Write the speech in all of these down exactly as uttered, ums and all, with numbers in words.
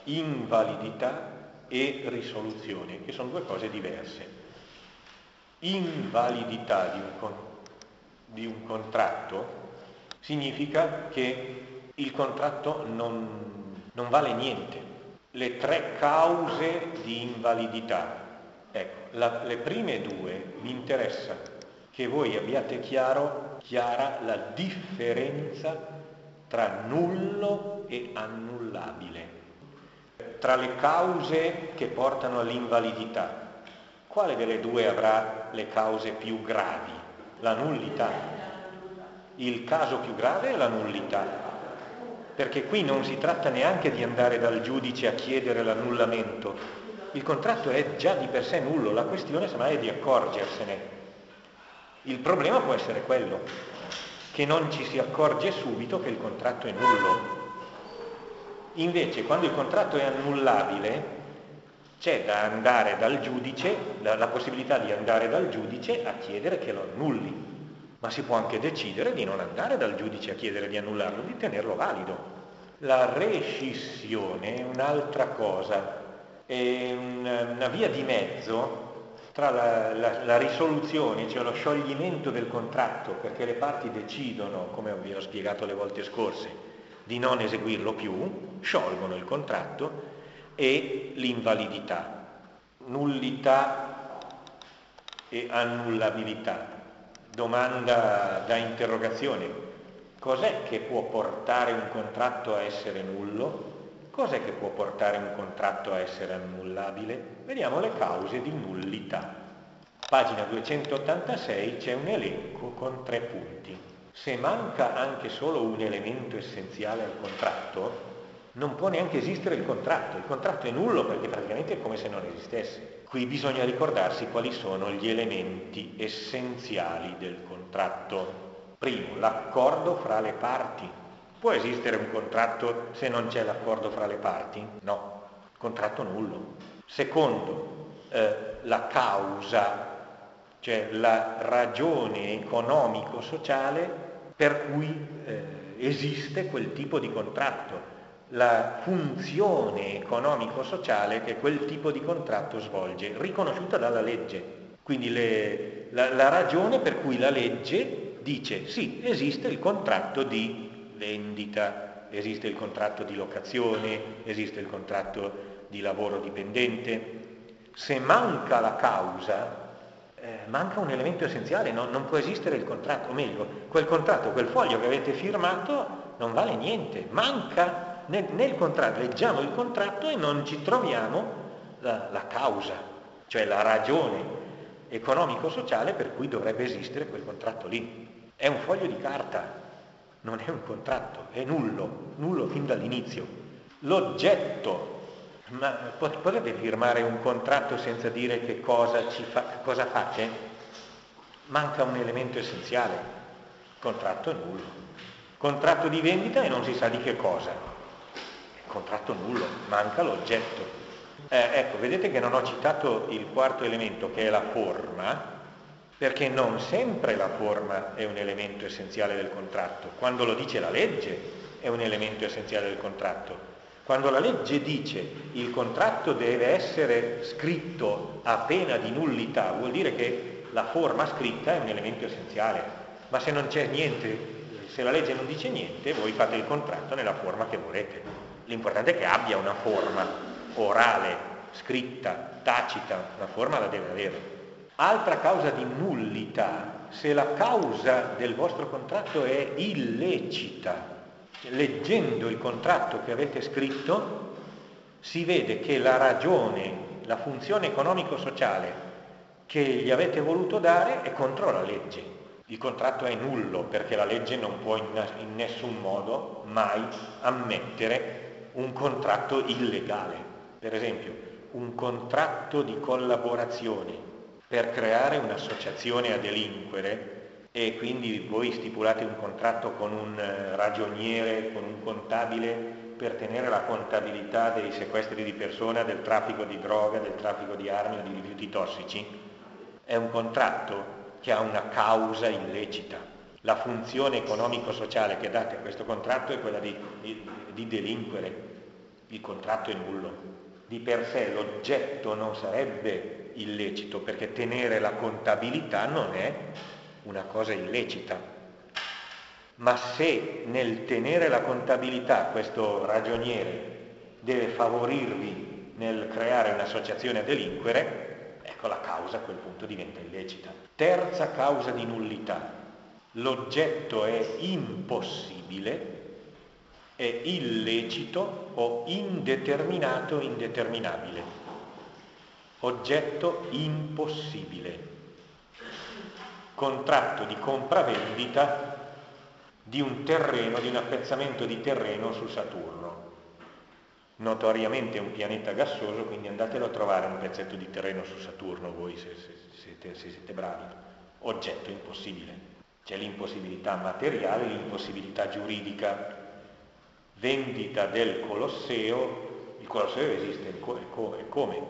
invalidità e risoluzione, che sono due cose diverse. Invalidità di un, con- di un contratto significa che il contratto non, non vale niente. Le tre cause di invalidità. Ecco, la, le prime due mi interessa che voi abbiate chiaro, chiara la differenza tra nullo e annullabile. Tra le cause che portano all'invalidità, quale delle due avrà le cause più gravi? La nullità. Il caso più grave è la nullità, perché qui non si tratta neanche di andare dal giudice a chiedere l'annullamento. Il contratto è già di per sé nullo, la questione semmai è di accorgersene. Il problema può essere quello, che non ci si accorge subito che il contratto è nullo. Invece, quando il contratto è annullabile, c'è da andare dal giudice, la, la possibilità di andare dal giudice a chiedere che lo annulli. Ma si può anche decidere di non andare dal giudice a chiedere di annullarlo, di tenerlo valido. La rescissione è un'altra cosa, è una, una via di mezzo tra la, la, la risoluzione, cioè lo scioglimento del contratto, perché le parti decidono, come vi ho spiegato le volte scorse, di non eseguirlo più, sciolgono il contratto, e l'invalidità, nullità e annullabilità. Domanda da interrogazione: cos'è che può portare un contratto a essere nullo? Cos'è che può portare un contratto a essere annullabile? Vediamo le cause di nullità. Pagina duecentottantasei c'è un elenco con tre punti. Se manca anche solo un elemento essenziale al contratto, non può neanche esistere il contratto. Il contratto è nullo perché praticamente è come se non esistesse. Qui bisogna ricordarsi quali sono gli elementi essenziali del contratto. Primo, l'accordo fra le parti. Può esistere un contratto se non c'è l'accordo fra le parti? No, contratto nullo. Secondo, eh, la causa, cioè la ragione economico-sociale per cui eh, esiste quel tipo di contratto, la funzione economico-sociale che quel tipo di contratto svolge, riconosciuta dalla legge. Quindi le, la, la ragione per cui la legge dice sì, esiste il contratto di vendita, esiste il contratto di locazione, esiste il contratto di lavoro dipendente. Se manca la causa, eh, manca un elemento essenziale, no, non può esistere il contratto, o meglio, quel contratto, quel foglio che avete firmato non vale niente, manca nel, nel contratto, leggiamo il contratto e non ci troviamo la, la causa, cioè la ragione economico-sociale per cui dovrebbe esistere quel contratto lì. È un foglio di carta, non è un contratto, è nullo, nullo fin dall'inizio. L'oggetto, ma potete firmare un contratto senza dire che cosa, ci fa, cosa fate? Manca un elemento essenziale, il contratto è nullo. Contratto di vendita e non si sa di che cosa, il contratto nullo, manca l'oggetto. Eh, ecco, vedete che non ho citato il quarto elemento, che è la forma, perché non sempre la forma è un elemento essenziale del contratto. Quando lo dice la legge è un elemento essenziale del contratto. Quando la legge dice il contratto deve essere scritto a pena di nullità, vuol dire che la forma scritta è un elemento essenziale. Ma se non c'è niente, se la legge non dice niente, voi fate il contratto nella forma che volete. L'importante è che abbia una forma orale, scritta, tacita, una forma la deve avere. Altra causa di nullità, se la causa del vostro contratto è illecita. Leggendo il contratto che avete scritto si vede che la ragione, la funzione economico-sociale che gli avete voluto dare è contro la legge. Il contratto è nullo perché la legge non può in, in nessun modo mai ammettere un contratto illegale. Per esempio, un contratto di collaborazione per creare un'associazione a delinquere, e quindi voi stipulate un contratto con un ragioniere, con un contabile per tenere la contabilità dei sequestri di persona, del traffico di droga, del traffico di armi o di rifiuti tossici, è un contratto che ha una causa illecita. La funzione economico-sociale che date a questo contratto è quella di, di, di delinquere. il contratto è nullo. Di per sé l'oggetto non sarebbe illecito, perché tenere la contabilità non è una cosa illecita. Ma se nel tenere la contabilità questo ragioniere deve favorirvi nel creare un'associazione a delinquere, ecco, la causa a quel punto diventa illecita. Terza causa di nullità: l'oggetto è impossibile, è illecito o indeterminato o indeterminabile. Oggetto impossibile. Contratto di compravendita di un terreno, di un appezzamento di terreno su Saturno. Notoriamente è un pianeta gassoso, quindi andatelo a trovare un pezzetto di terreno su Saturno voi se, se, siete, se siete bravi. Oggetto impossibile. C'è l'impossibilità materiale, l'impossibilità giuridica. Vendita del Colosseo, il Colosseo esiste, e come?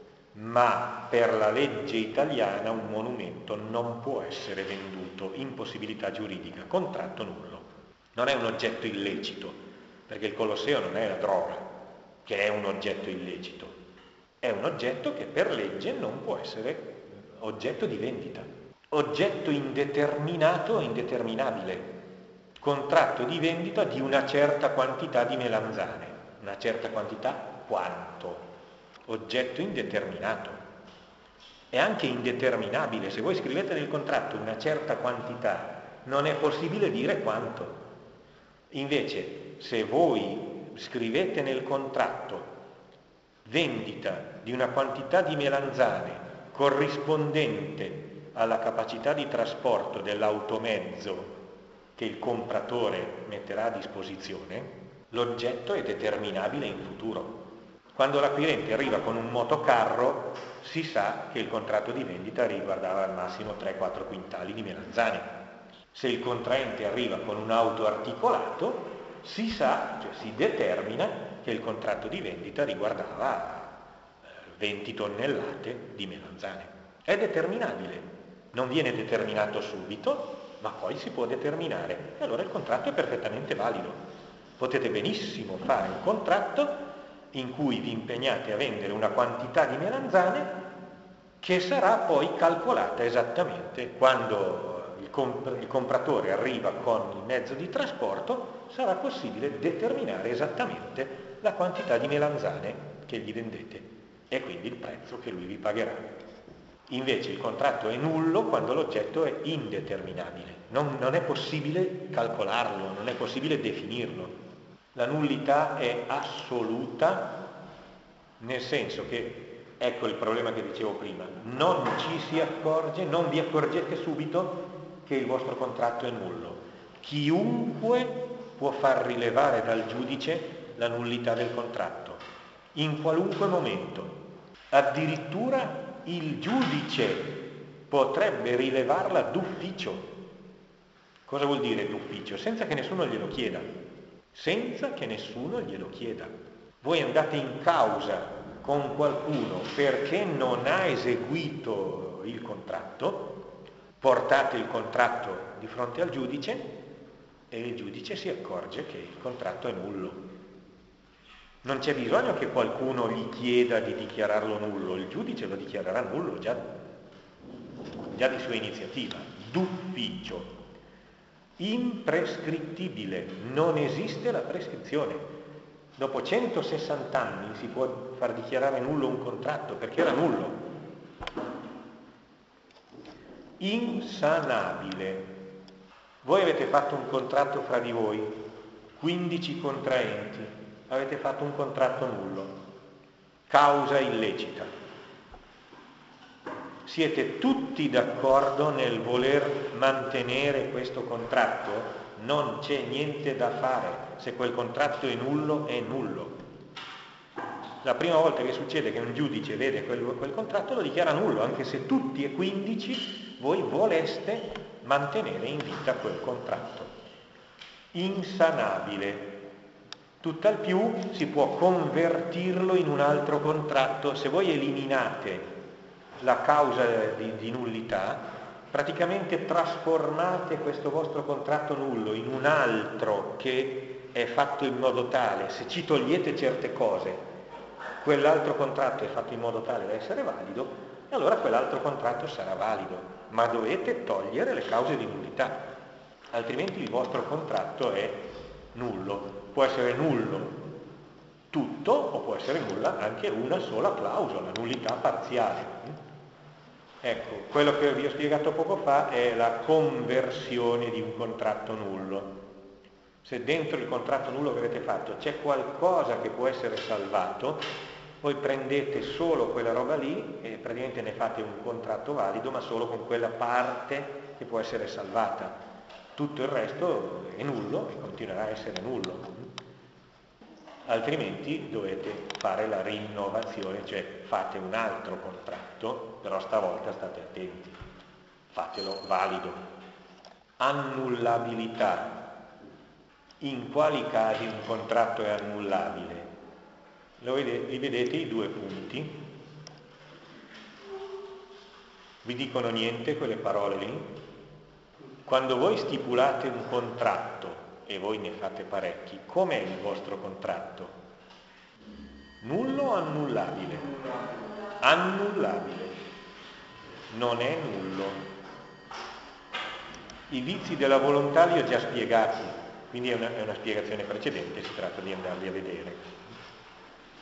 Ma per la legge italiana un monumento non può essere venduto, impossibilità giuridica, contratto nullo. Non è un oggetto illecito, perché il Colosseo non è la droga, che è un oggetto illecito, è un oggetto che per legge non può essere oggetto di vendita. Oggetto indeterminato o indeterminabile. Contratto di vendita di una certa quantità di melanzane. Una certa quantità quanto? Oggetto indeterminato. È anche indeterminabile. Se voi scrivete nel contratto una certa quantità, non è possibile dire quanto. Invece, se voi scrivete nel contratto vendita di una quantità di melanzane corrispondente alla capacità di trasporto dell'automezzo che il compratore metterà a disposizione, l'oggetto è determinabile in futuro. Quando l'acquirente arriva con un motocarro, si sa che il contratto di vendita riguardava al massimo tre quattro quintali di melanzane. Se il contraente arriva con un auto articolato, si sa, cioè si determina che il contratto di vendita riguardava venti tonnellate di melanzane. È determinabile, non viene determinato subito, ma poi si può determinare, e allora il contratto è perfettamente valido. Potete benissimo fare un contratto in cui vi impegnate a vendere una quantità di melanzane che sarà poi calcolata esattamente quando il, comp- il compratore arriva con il mezzo di trasporto, sarà possibile determinare esattamente la quantità di melanzane che gli vendete e quindi il prezzo che lui vi pagherà. Invece il contratto è nullo quando l'oggetto è indeterminabile, non, non è possibile calcolarlo, non è possibile definirlo. La nullità è assoluta, nel senso che, ecco il problema che dicevo prima, non ci si accorge, non vi accorgete subito che il vostro contratto è nullo. Chiunque può far rilevare dal giudice la nullità del contratto, in qualunque momento. Addirittura il giudice potrebbe rilevarla d'ufficio. Cosa vuol dire d'ufficio? Senza che nessuno glielo chieda. Senza che nessuno glielo chieda. Voi andate in causa con qualcuno perché non ha eseguito il contratto, portate il contratto di fronte al giudice e il giudice si accorge che il contratto è nullo. Non c'è bisogno che qualcuno gli chieda di dichiararlo nullo, il giudice lo dichiarerà nullo già, già di sua iniziativa, d'ufficio. Imprescrittibile, non esiste la prescrizione. Dopo centosessanta anni si può far dichiarare nullo un contratto perché era nullo. Insanabile. Voi avete fatto un contratto fra di voi, quindici contraenti, avete fatto un contratto nullo, causa illecita. Siete tutti d'accordo nel voler mantenere questo contratto? Non c'è niente da fare, se quel contratto è nullo, è nullo. La prima volta che succede che un giudice vede quel, quel contratto lo dichiara nullo, anche se tutti e quindici voi voleste mantenere in vita quel contratto. Insanabile. Tutt'al più si può convertirlo in un altro contratto. Se voi eliminate la causa di, di nullità, praticamente trasformate questo vostro contratto nullo in un altro che è fatto in modo tale, se ci togliete certe cose, quell'altro contratto è fatto in modo tale da essere valido, e allora quell'altro contratto sarà valido, ma dovete togliere le cause di nullità, altrimenti il vostro contratto è nullo. Può essere nullo tutto o può essere nulla anche una sola clausola, nullità parziale. Ecco, quello che vi ho spiegato poco fa è la conversione di un contratto nullo. Se dentro il contratto nullo che avete fatto c'è qualcosa che può essere salvato, voi prendete solo quella roba lì e praticamente ne fate un contratto valido, ma solo con quella parte che può essere salvata. Tutto il resto è nullo e continuerà a essere nullo. Altrimenti dovete fare la rinnovazione, cioè fate un altro contratto, però stavolta state attenti, fatelo valido. Annullabilità. In quali casi un contratto è annullabile? Lo vedete, li vedete i due punti? Vi dicono niente quelle parole lì? Quando voi stipulate un contratto, e voi ne fate parecchi, com'è il vostro contratto? Nullo o annullabile? Annullabile. Non è nullo. I vizi della volontà li ho già spiegati, quindi è una, è una spiegazione precedente, si tratta di andarli a vedere.